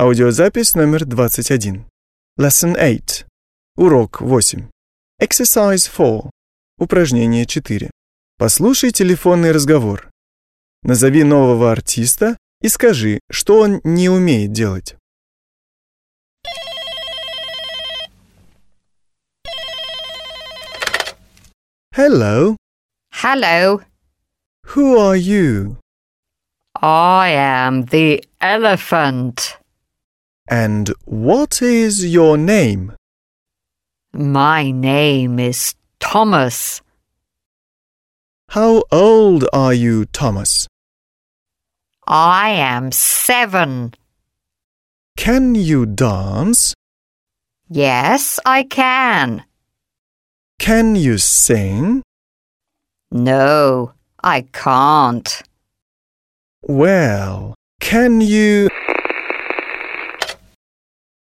Аудиозапись номер 21. Lesson 8. Урок 8. Exercise 4. Упражнение 4. Послушай телефонный разговор. Назови нового артиста и скажи, что он не умеет делать. Hello. Hello, Who are you? I am the elephant. And what is your name? My name is Thomas. How old are you, Thomas? I am 7. Can you dance? Yes, I can. Can you sing? No, I can't. Well, can you...